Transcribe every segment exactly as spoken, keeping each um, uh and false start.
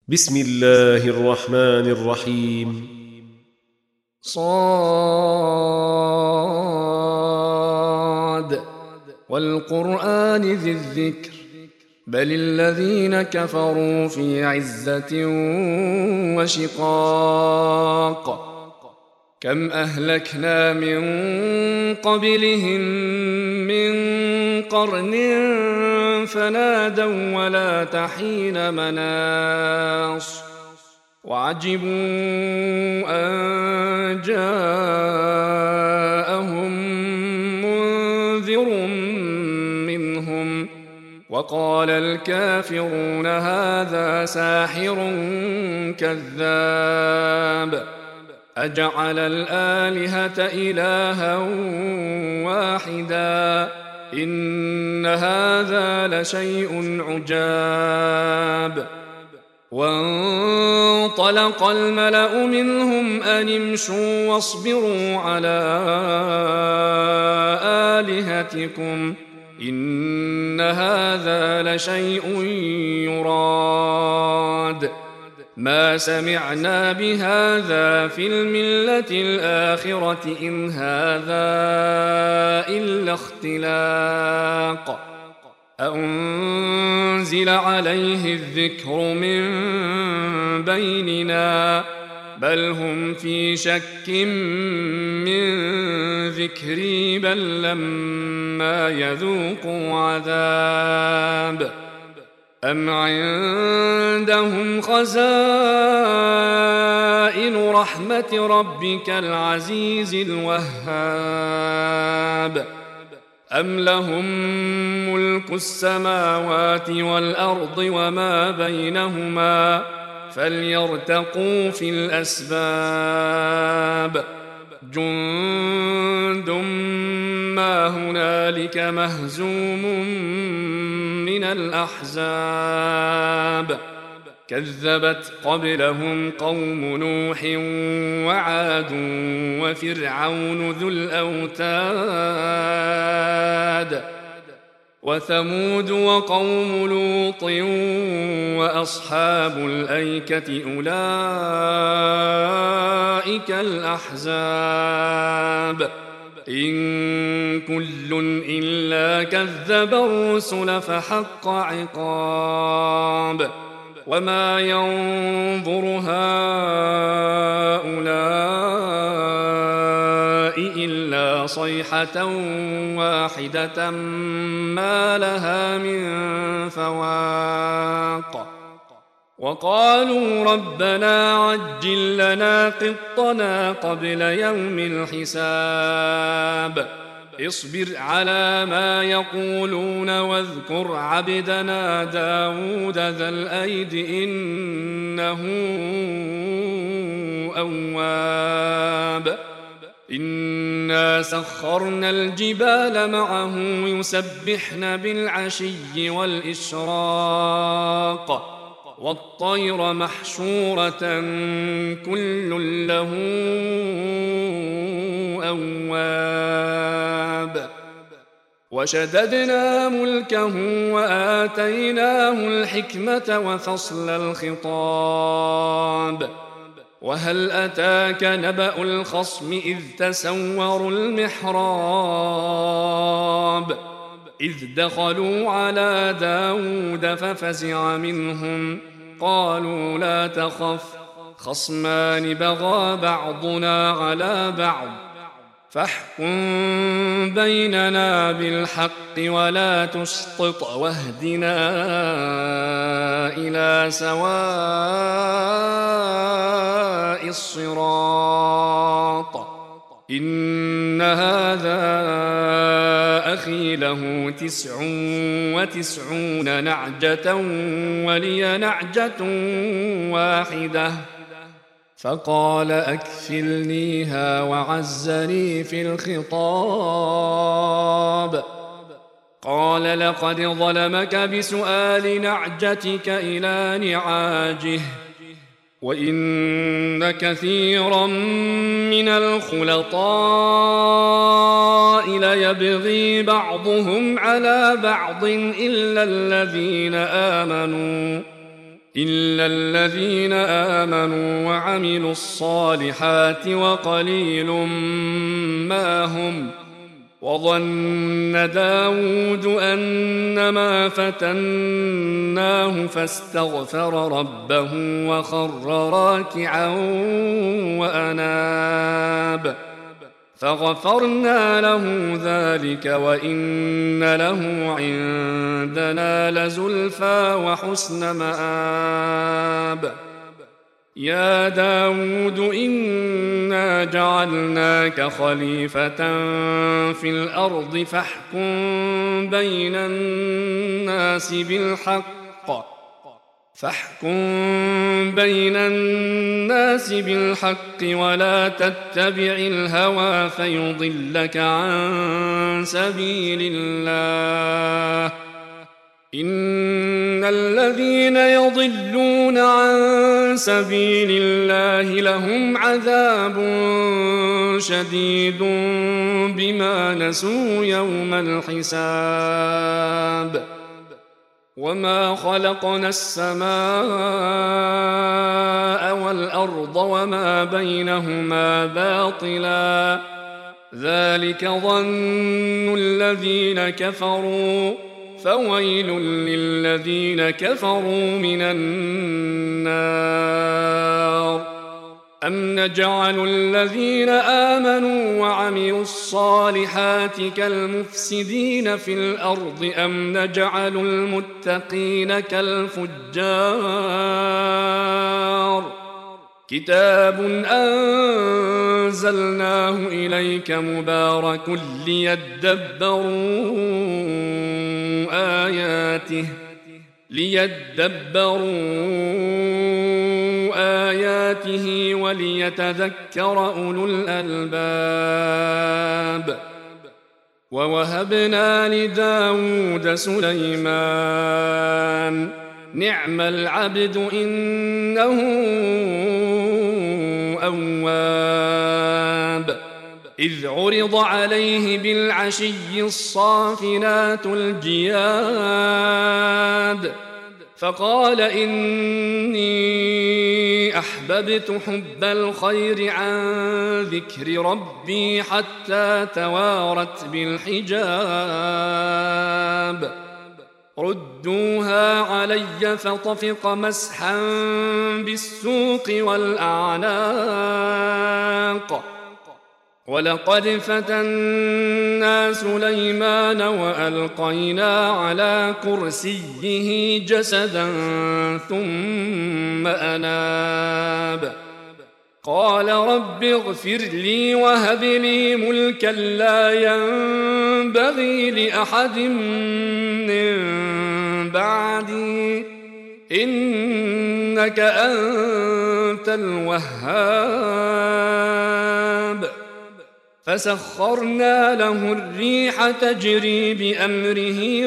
بسم الله الرحمن الرحيم. صاد والقرآن ذي الذكر بل الذين كفروا في عزة وشقاق كم أهلكنا من قبلهم من قرن فنادوا ولا تحين مناص وعجبوا أن جاءهم منذر منهم وقال الكافرون هذا ساحر كذاب أجعل الآلهة إلها واحدا إن هذا لشيء عجاب. وانطلق الملأ منهم أن امشوا واصبروا على آلهتكم إن هذا لشيء يراد ما سمعنا بهذا في الملة الآخرة إن هذا إلا اختلاق أأنزل عليه الذكر من بيننا بل هم في شك من ذكري بل لما يذوقوا عذاب أم عندهم خزائن رحمة ربك العزيز الوهاب أم لهم ملك السماوات والأرض وما بينهما فليرتقوا في الأسباب جند ما هنالك مهزوم من الأحزاب كذبت قبلهم قوم نوح وعاد وفرعون ذو الأوتاد وثمود وقوم لوط وأصحاب الأيكة أولئك الأحزاب إن كل إلا كذب الرسل فحق عقاب وما ينظر هؤلاء إلا صيحة واحدة ما لها من فواق وقالوا ربنا عجل لنا قطنا قبل يوم الحساب اصبر على ما يقولون واذكر عبدنا داود ذا الأيد إنه أواب إنا سخرنا الجبال معه يسبحن بالعشي والإشراق والطير محشورة كل له أواب وشددنا ملكه وآتيناه الحكمة وفصل الخطاب وهل أتاك نبأ الخصم إذ تسوروا المحراب إذ دخلوا على داود ففزع منهم قالوا لا تخف خصمان بغى بعضنا على بعض فاحكم بيننا بالحق ولا تشطط واهدنا إلى سواء الصراط إن هذا أخي له تسع وتسعون نعجة ولي نعجة واحدة فقال أكفلنيها وعزني في الخطاب قال لقد ظلمك بسؤال نعجتك إلى نعاجه وإن كثيرا من الخلطاء ليبغي بعضهم على بعض إلا الذين آمنوا إلا الذين آمنوا وعملوا الصالحات وقليل ما هم. وظن داود أنما فتناه فاستغفر ربه وخر راكعا وأناب فغفرنا له ذلك وإن له عندنا لزلفى وحسن مآب. يا داود إنا جعلناك خليفة في الأرض فاحكم بين الناس بالحق فاحكم بين الناس بالحق ولا تتبع الهوى فيضلك عن سبيل الله. إن الذين يضلون عن سبيل الله لهم عذاب شديد بما نسوا يوم الحساب. وما خلقنا السماء والأرض وما بينهما باطلا ذلك ظن الذين كفروا فويل للذين كفروا من النار. أم نجعل الذين آمنوا وعملوا الصالحات كالمفسدين في الأرض أم نجعل المتقين كالفجار. كتاب أنزلناه إليك مبارك ليدبروا آياته ليدبروا آياته وليتذكر أولو الألباب. ووهبنا لداود سليمان نعم العبد إنه أواب. إذ عرض عليه بالعشي الصافنات الجياد فقال إني أحببت حب الخير عن ذكر ربي حتى توارت بالحجاب. ردوها علي فطفق مسحا بالسوق والأعناق. ولقد فتنا سليمان وألقينا على كرسيه جسدا ثم أناب قال رب اغفر لي وهب لي ملكا لا ينبغي لأحد من بعدي إنك أنت الوهاب. فسخرنا له الريح تجري بأمره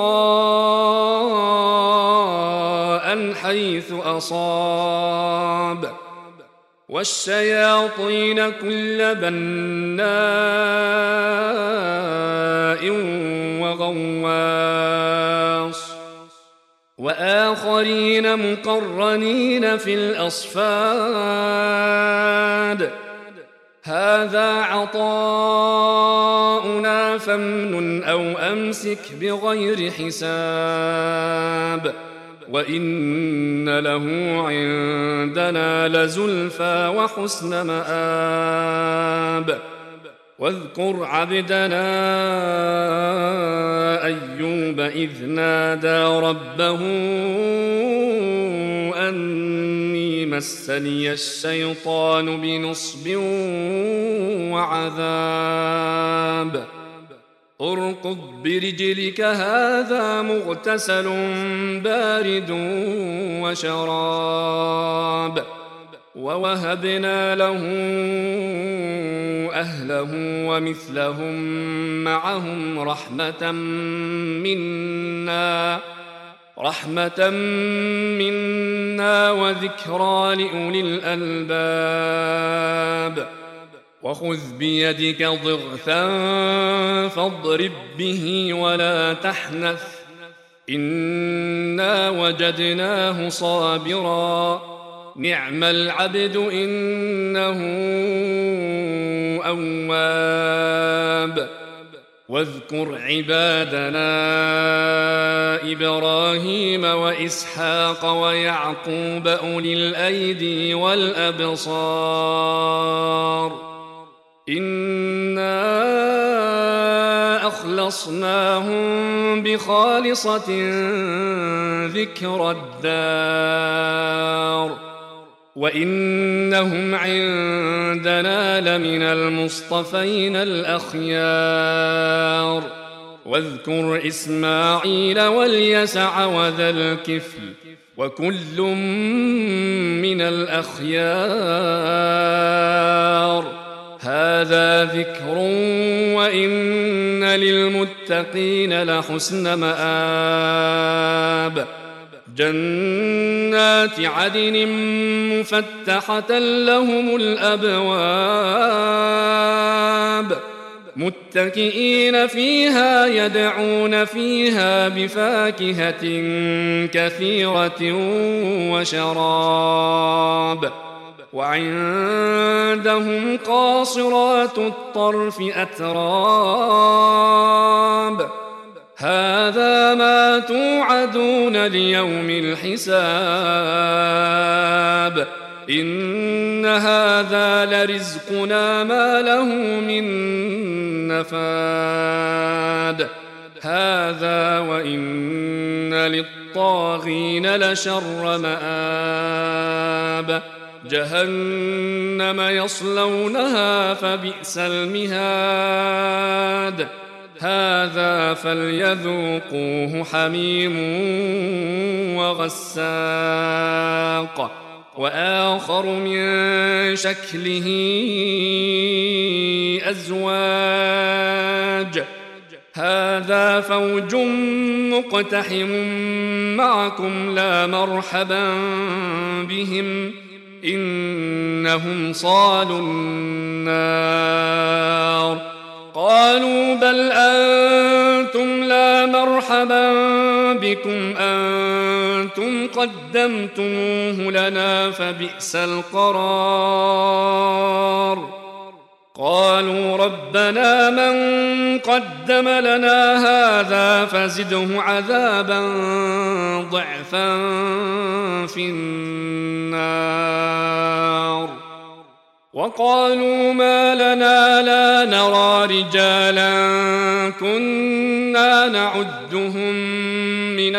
رخاء حيث أصاب والشياطين كل بناء وغواص وآخرين مقرنين في الأصفاد. هذا عطاؤنا فامنن أو أمسك بغير حساب وإن له عندنا لزلفى وحسن مآب. واذكر عبدنا أيوب إذ نادى ربه أني مسني الشيطان بنصب وعذاب. اركض برجلك هذا مغتسل بارد وشراب. ووهبنا له أهله ومثلهم معهم رحمة منا رحمة منا وذكرى لأولي الألباب. وخذ بيدك ضغثا فاضرب به ولا تحنث إنا وجدناه صابرا نعم العبد إنه أواب. واذكر عبادنا إبراهيم وإسحاق ويعقوب أولي الأيدي والأبصار إنا أخلصناهم بخالصة ذكر الدار وإنهم عندنا لمن المصطفين الأخيار. واذكر إسماعيل واليسع وذا الكفل وكل من الأخيار. هذا ذكر وإن للمتقين لحسن مآب. جنات عدن مفتحة لهم الأبواب متكئين فيها يدعون فيها بفاكهة كثيرة وشراب. وعندهم قاصرات الطرف أتراب. هذا ما توعدون ليوم الحساب إن هذا لرزقنا ما له من نفاد. هذا وإن للطاغين لشر مآب. جهنم يصلونها فبئس المهاد. هذا فليذوقوه حميم وغساق وآخر من شكله أزواج. هذا فوج مقتحم معكم لا مرحبا بهم إنهم صالوا النار. قالوا بل أنتم لا مرحبا بكم أنتم قدمتموه لنا فبئس القرار. قالوا ربنا من قدم لنا هذا فزده عذابا ضعفا في النار. وقالوا ما لنا لا نرى رجالا كنا نعدهم من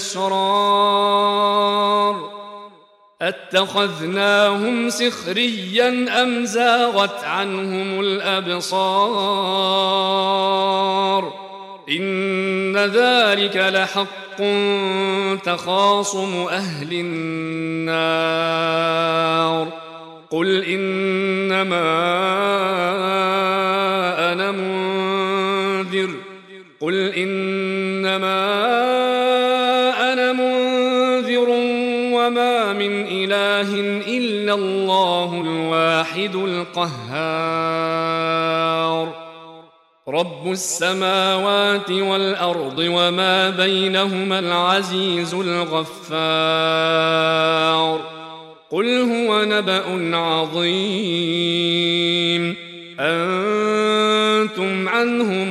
الأشرار أتخذناهم سخريا أم زاغت عنهم الأبصار إن ذلك لحق تخاصم أهل النار. قل إنما أنا منذر قل إنما أنا منذر وما من إله إلا الله الواحد القهار. رب السماوات والأرض وما بينهما العزيز الغفار. قل هو نبأ عظيم أنتم عنه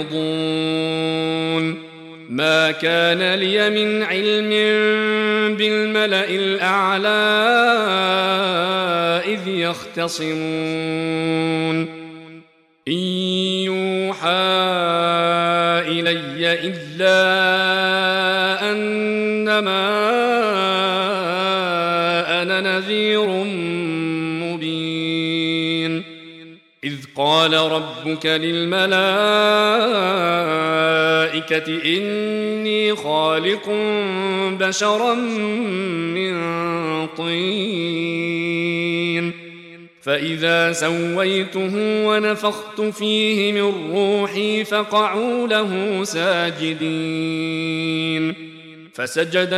معرضون. ما كان لي من علم بالملأ الأعلى إذ يختصمون إن يوحى إلي إلا أنما أنا نذير مبين. إذ قال ربك للملائكة إني خالق بشرا من طين فإذا سويته ونفخت فيه من روحي فقعوا له ساجدين. فسجد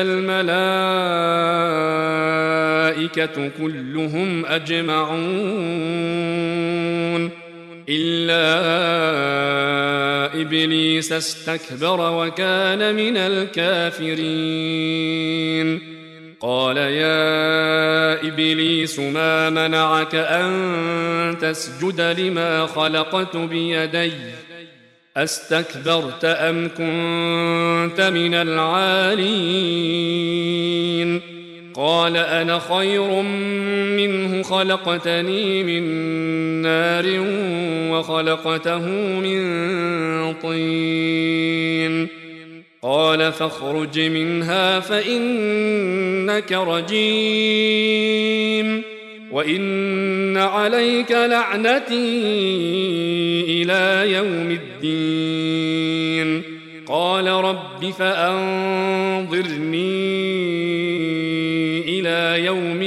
الملائكة كلهم أجمعون إلا إبليس استكبر وكان من الكافرين قال يا إبليس ما منعك أن تسجد لما خلقت بيدي أستكبرت أم كنت من العالين قال أنا خير منه خلقتني من نار وخلقته من طين قال فاخرج منها فإنك رجيم وإن عليك لعنتي إلى يوم الدين قال رب فأنظرني إلى يوم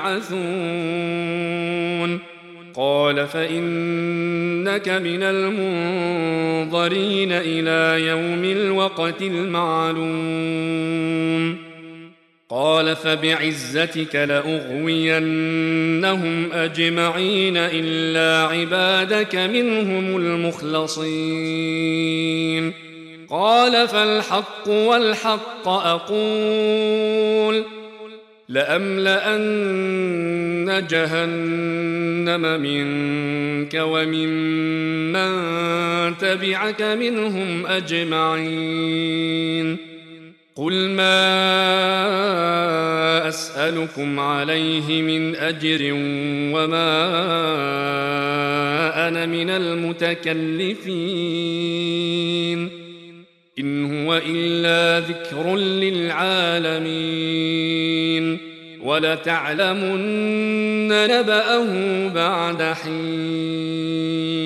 يبعثون قال فإنك من المنظرين إلى يوم الوقت المعلوم قال فبعزتك لأغوينهم أجمعين إلا عبادك منهم المخلصين قال فالحق والحق أقول لأملأن جهنم منك وممن تبعك منهم أجمعين قل ما أسألكم عليه من أجر وما أنا من المتكلفين إن هو إلا ذكر للعالمين ولتعلمن نبأه بعد حين